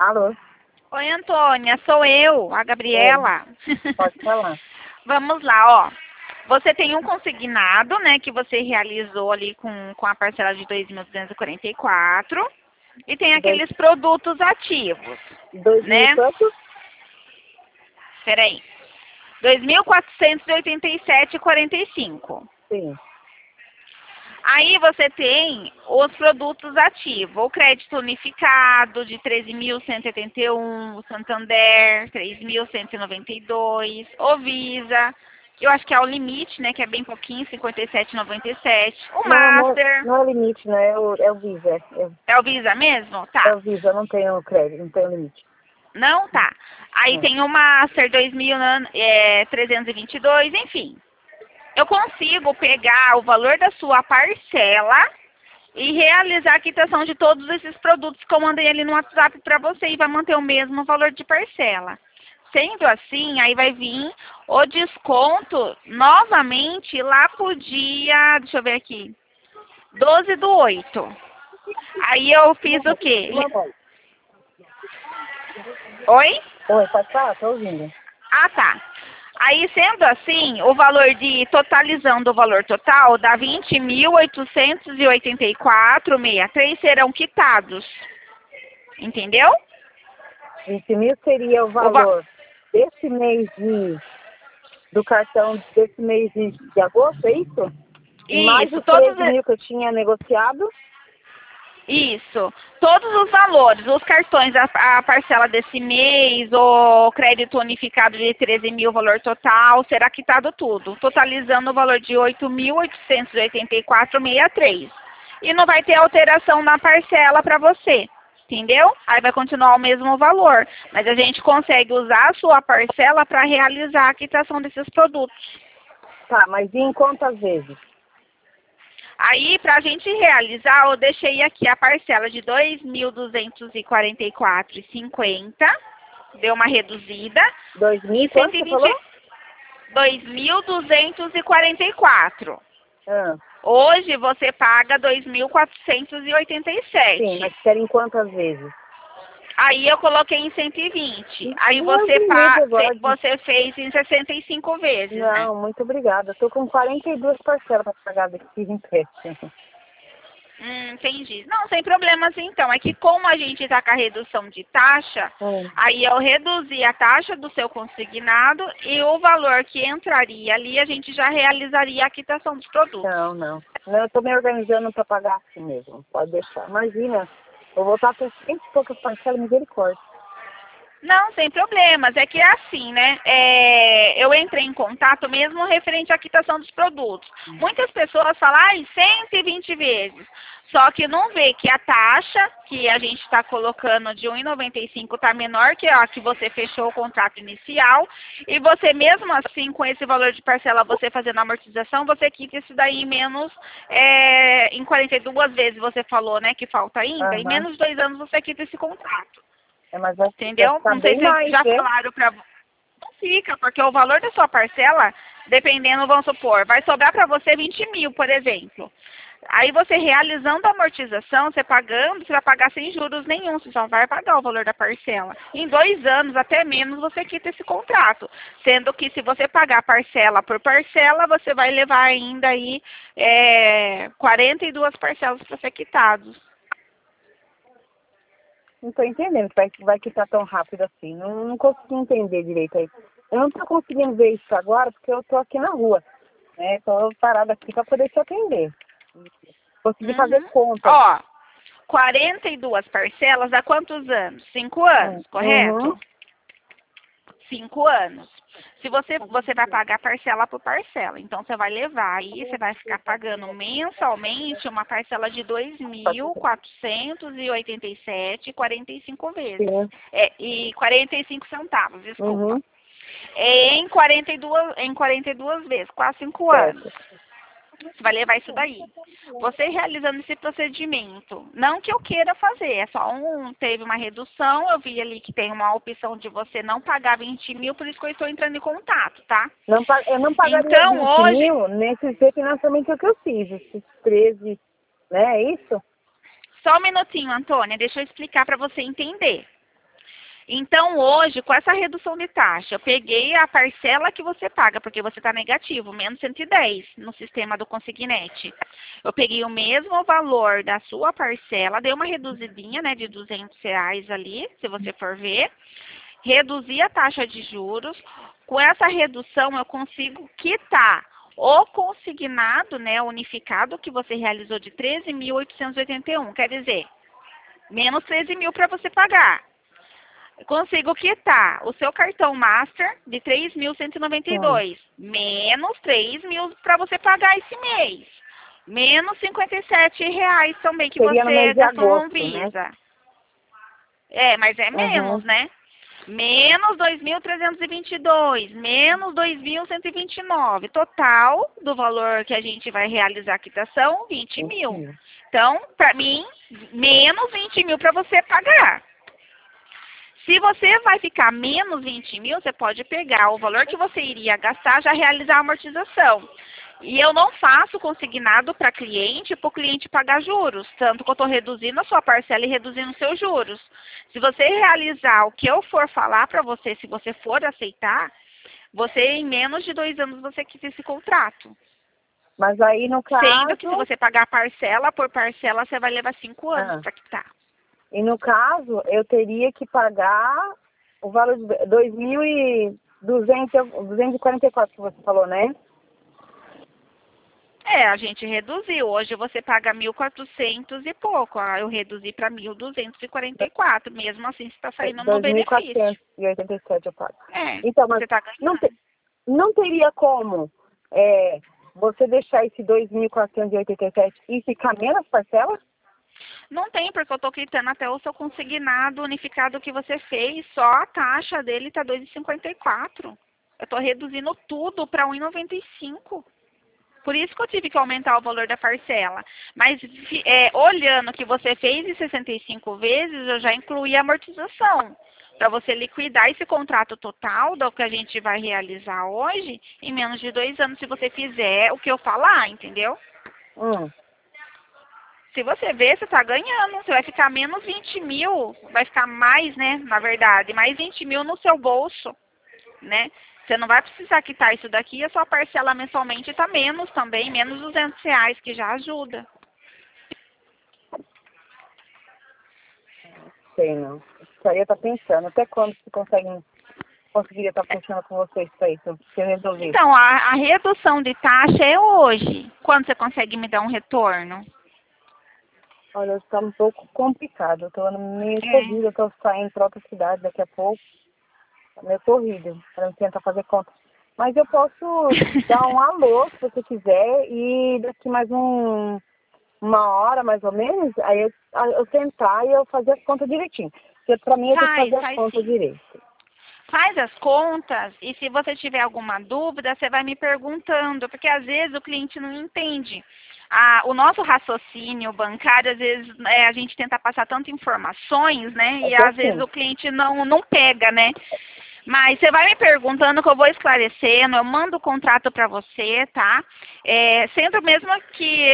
Alô? Oi, Antônia, sou eu, a Gabriela. Pode falar. Vamos lá, ó. Você tem um consignado, né, que você realizou ali com a parcela de 2.244 e tem aqueles produtos ativos, 2 mil né? quantos? Peraí. 2.487,45. Sim. Aí você tem os produtos ativos, o crédito unificado de 13.181, o Santander 3.192, o Visa, que eu acho que é o limite, né, que é bem pouquinho, 57,97, o Master. Não é o limite, né? É o Visa. É o Visa mesmo? Tá. É o Visa, não tem o crédito, não tem o limite. Não? Tá. Aí tem o Master 2.322, enfim. Eu consigo pegar o valor da sua parcela e realizar a quitação de todos esses produtos que eu mandei ali no WhatsApp para você e vai manter o mesmo valor de parcela. Sendo assim, aí vai vir o desconto novamente lá pro dia, deixa eu ver aqui, 12/8. Aí eu fiz o quê? Oi? Oi, pode falar, tô ouvindo. Ah, tá. Aí, sendo assim, o valor totalizando o valor total, dá 20.884,63 serão quitados. Entendeu? 20 mil seria o valor desse mês do cartão desse mês de agosto, é isso? Mais Isso, os 13 mil que eu tinha negociado? Isso. Todos os valores, os cartões, a parcela desse mês, o crédito unificado de 13 mil, valor total, será quitado tudo, totalizando o valor de 8.884,63. E não vai ter alteração na parcela para você, entendeu? Aí vai continuar o mesmo valor, mas a gente consegue usar a sua parcela para realizar a quitação desses produtos. Tá, mas e em quantas vezes? Aí, para a gente realizar, eu deixei aqui a parcela de 2.244,50. Deu uma reduzida. 2.000, quanto você falou? 2.244. Ah. Hoje você paga 2.487. Sim, mas quer em quantas vezes? Aí eu coloquei em 120. Aí você fez em 65 vezes, Não, né? muito obrigada. Estou com 42 parcelas para pagar daqui de empréstimo. Entendi. Não, sem problemas então. É que como a gente está com a redução de taxa, aí eu reduzi a taxa do seu consignado e o valor que entraria ali, a gente já realizaria a quitação dos produtos. Não, eu estou me organizando para pagar assim mesmo. Pode deixar. Imagina, eu vou voltar com 100 e poucas parcelas, misericórdia. Não, sem problemas. É que é assim, né? Eu entrei em contato mesmo referente à quitação dos produtos. Muitas pessoas falam, 120 vezes. Só que não vê que a taxa que a gente está colocando de 1,95 está menor que a que você fechou o contrato inicial. E você mesmo assim, com esse valor de parcela, você fazendo a amortização, você quita isso daí em menos, em 42 vezes você falou, né, que falta ainda. Em menos de 2 anos você quita esse contrato. Mas Entendeu? Não sei se mais, já falaram pra você. Não fica, porque o valor da sua parcela, dependendo, vamos supor, vai sobrar para você 20 mil, por exemplo. Aí você realizando a amortização, você pagando, você vai pagar sem juros nenhum, você só vai pagar o valor da parcela. Em 2 anos, até menos, você quita esse contrato. Sendo que se você pagar parcela por parcela, você vai levar ainda aí 42 parcelas para ser quitados. Não estou entendendo que vai quitar tão rápido assim. Não consegui entender direito aí. Eu não estou conseguindo ver isso agora porque eu estou aqui na rua. Estou parada aqui para poder te atender. Consegui fazer conta. Ó, 42 parcelas há quantos anos? 5 anos, correto? 5 anos. Se você vai pagar parcela por parcela, então você vai levar aí, você vai ficar pagando mensalmente uma parcela de 2.487,45 vezes. E 45 centavos, desculpa. Em 42 vezes, quase 5 anos. Você vai levar isso daí. Você realizando esse procedimento, não que eu queira fazer, é só teve uma redução, eu vi ali que tem uma opção de você não pagar 20 mil, por isso que eu estou entrando em contato, tá? Eu não pagaria então, 20 hoje, mil nesse refinanciamento que eu fiz, esses 13, né, é isso? Só um minutinho, Antônia, deixa eu explicar para você entender. Então, hoje, com essa redução de taxa, eu peguei a parcela que você paga, porque você está negativo, menos 110 no sistema do Consignet. Eu peguei o mesmo valor da sua parcela, dei uma reduzidinha, né, de R$ 200 ali, se você for ver. Reduzi a taxa de juros. Com essa redução, eu consigo quitar o consignado, né, unificado, que você realizou de 13.881. Quer dizer, menos 13 mil para você pagar. Consigo quitar o seu cartão Master de 3.192, menos 3 mil para você pagar esse mês. Menos R$ 57 também que Seria no você mês de gastou no agosto, Visa. né? É, mas é menos, né? Menos 2.322, menos 2.129. Total do valor que a gente vai realizar a quitação, 20 mil. Então, para mim, menos 20 mil para você pagar. Se você vai ficar menos 20 mil, você pode pegar o valor que você iria gastar, já realizar a amortização. E eu não faço consignado para cliente, para o cliente pagar juros. Tanto que eu estou reduzindo a sua parcela e reduzindo os seus juros. Se você realizar o que eu for falar para você, se você for aceitar, você em menos de 2 anos você quita esse contrato. Mas aí, no caso... Sendo que se você pagar parcela por parcela, você vai levar 5 anos para quitar. E no caso, eu teria que pagar o valor de 2.244 que você falou, né? É, a gente reduziu. Hoje você paga 1.400 e pouco. Eu reduzi para 1.244. Mesmo assim, você está saindo no benefício. 2.487 eu pago. É, então, mas você está ganhando. Não teria como você deixar esse 2.487 e ficar menos parcela? Não tem, porque eu estou quitando até o seu consignado unificado que você fez. Só a taxa dele está 2,54. Eu estou reduzindo tudo para 1,95. Por isso que eu tive que aumentar o valor da parcela. Mas olhando que você fez em 65 vezes, eu já incluí a amortização. Para você liquidar esse contrato total do que a gente vai realizar hoje em menos de 2 anos, se você fizer o que eu falar, entendeu? Se você ver, você está ganhando. Você vai ficar menos 20 mil, vai ficar mais, né, na verdade, mais 20 mil no seu bolso, né? Você não vai precisar quitar isso daqui, a sua parcela mensalmente está menos também, menos R$ 200, que já ajuda. Sei não. Precisaria estar pensando. Até quando você conseguiria estar funcionando com vocês isso aí, se eu resolver? Então, a redução de taxa é hoje. Quando você consegue me dar um retorno? Olha, está um pouco complicado. Eu estou meio corrida, eu estou saindo para outra cidade daqui a pouco. É meio corrido, para tentar fazer conta. Mas eu posso dar um alô, se você quiser, e daqui mais uma hora, mais ou menos, aí eu tentar e eu fazer as contas direitinho. Porque para mim eu tenho que fazer as contas direito. Faz as contas e se você tiver alguma dúvida, você vai me perguntando, porque às vezes o cliente não entende. O nosso raciocínio bancário, às vezes a gente tenta passar tantas informações, né? E às vezes o cliente não pega, né? Mas você vai me perguntando que eu vou esclarecendo, eu mando o contrato para você, tá? Sendo mesmo que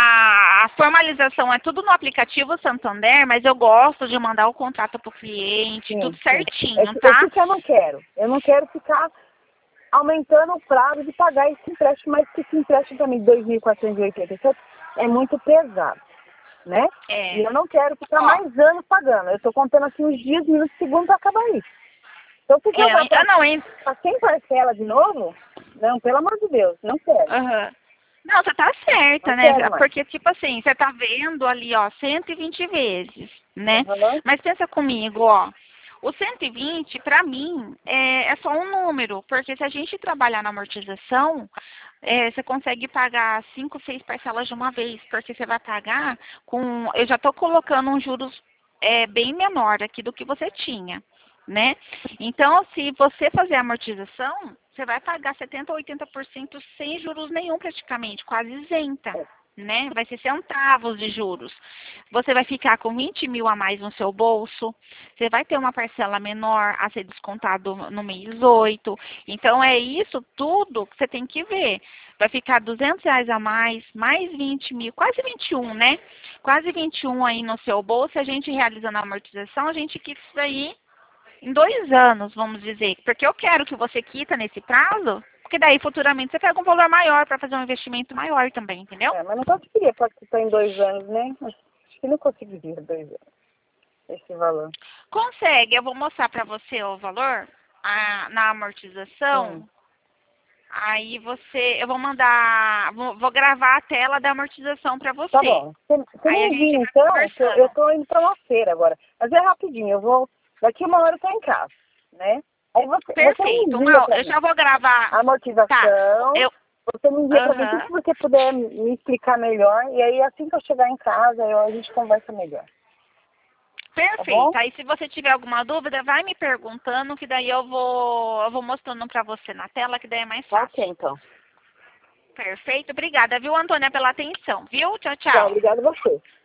a formalização é tudo no aplicativo Santander, mas eu gosto de mandar o contrato para o cliente, tudo certinho, tá? É que eu não quero. Eu não quero ficar aumentando o prazo de pagar esse empréstimo, mas esse empréstimo também, 2.487, é muito pesado, né? E eu não quero ficar mais anos pagando. Eu estou contando aqui uns dias, minutos, segundos para acabar isso. Então, se eu para 100 parcela de novo, não, pelo amor de Deus, não quero. Não, você tá certa, não né? Porque, tipo assim, você tá vendo ali, ó, 120 vezes, né? Mas pensa comigo, ó. O 120, para mim, é só um número, porque se a gente trabalhar na amortização, você consegue pagar 5, 6 parcelas de uma vez, porque você vai pagar com... Eu já estou colocando um juros bem menor aqui do que você tinha, né? Então, se você fazer a amortização, você vai pagar 70% ou 80% sem juros nenhum praticamente, quase isenta, né? Vai ser centavos de juros. Você vai ficar com 20 mil a mais no seu bolso, você vai ter uma parcela menor a ser descontado no mês 8. Então, é isso tudo que você tem que ver. Vai ficar R$ 200 a mais 20 mil, quase 21, né? Quase 21 aí no seu bolso, a gente realizando a amortização, a gente quita isso daí em 2 anos, vamos dizer, porque eu quero que você quita nesse prazo, porque daí futuramente você pega um valor maior para fazer um investimento maior também, entendeu? Mas não conseguiria participar em 2 anos, né? Acho que não conseguiria 2 anos, esse valor. Consegue, eu vou mostrar para você o valor na amortização. Aí eu vou mandar, vou gravar a tela da amortização para você. Tá bom. Você Aí me a gente envia vai então, que conversando. eu tô indo pra uma feira agora. Mas é rapidinho, daqui 1 hora eu tô em casa, né? Aí você me Perfeito. envia Não, pra eu mim já vou gravar. a Tá. amortização, Eu, você me envia pra mim tudo aham. que você puder me explicar melhor, e aí assim que eu chegar em casa, a gente conversa melhor, tá bom? Perfeito. Aí se você tiver alguma dúvida, vai me perguntando, que daí eu vou mostrando para você na tela, que daí é mais Tá fácil. ok, então. Perfeito. Obrigada, viu, Antônia, pela atenção, viu? Tchau, Tá, tchau. obrigada a você.